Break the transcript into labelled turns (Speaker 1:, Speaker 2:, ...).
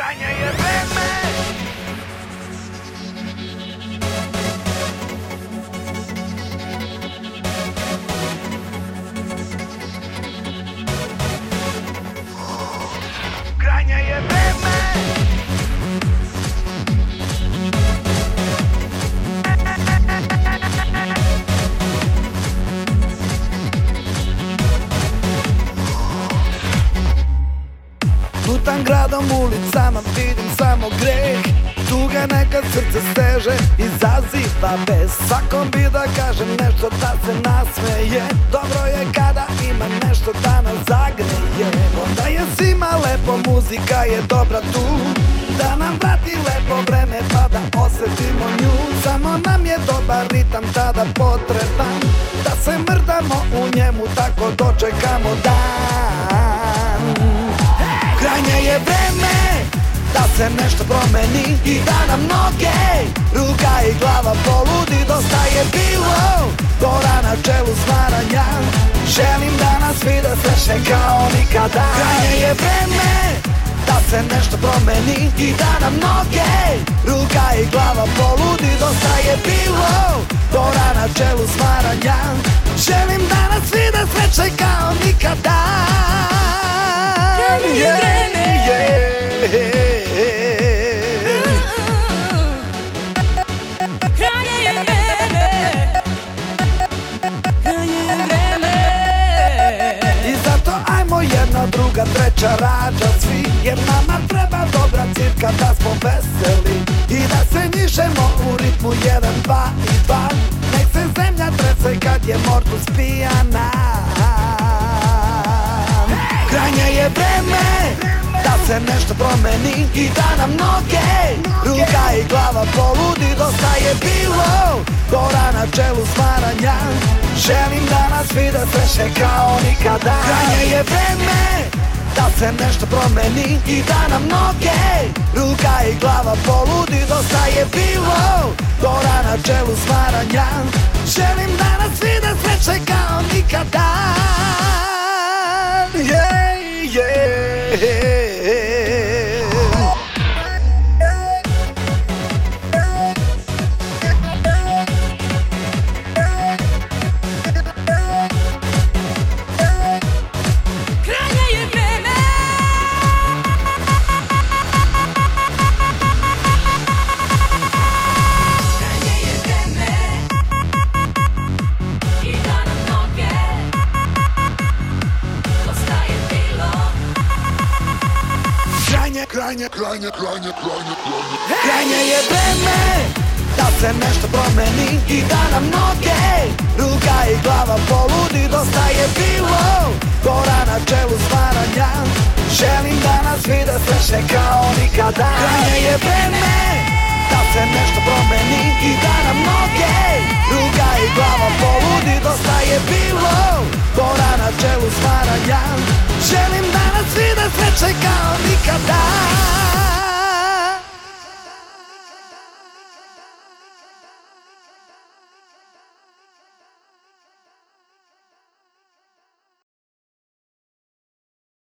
Speaker 1: Krajnje je vreme. Krajnje je vreme.
Speaker 2: Lutam gradom, ulicama, vidim samo greh. Tuga neka srce steže, izaziva bes. Svakom bi da kažem nešto da se nasmeje. Dobro je kada ima nešto da nas zagreje. Onda je svima lepo, muzika je dobra tu, da nam vrati lepo vreme pa da osjetimo nju. Samo nam je dobar ritam tada potreban, da se mrdamo u njemu, tako dočekamo dan. Krajnje je vreme da se nešto promeni i da nam noge, ruka i glava poludi. Dosta je bilo gora na čelu stvaranja, želim da nas vide srećne kao nikada. Krajnje je vreme da se nešto promeni i da nam noge, ruka i glava poludi. Dosta je bilo gora na čelu stvaranja, želim da nas vide srećne kao nikada. I zato ajmo jedna, druga, treća, rađa svi, jer nama treba dobra cirka da smo veseli i da se njišemo u ritmu 1, 2 i 2. Nek se zemlja trese kad je Mortus pijana. Krajnje je vreme da se nešto promeni i da nam noge, ruka i glava poludi. Dosta je bilo gora na čelu stvaranja, želim da nas vide srećne kao nikada. Krajnje je vreme da se nešto promeni i da nam noge, ruka i glava poludi. Dosta je bilo gora na čelu stvaranja, želim da nas vide srećne kao nikada. Krajnje je vreme da se nešto promeni i da nam noge, ruka i glava poludi. Dosta je bilo gora na čelu stvaranja, želim da nas vide srećne kao nikada. Krajnje je vreme da se nešto promeni i da nam noge, ruka i glava poludi. Dosta je bilo gora na čelu stvaranja, želim da nas vide srećne kao nikada.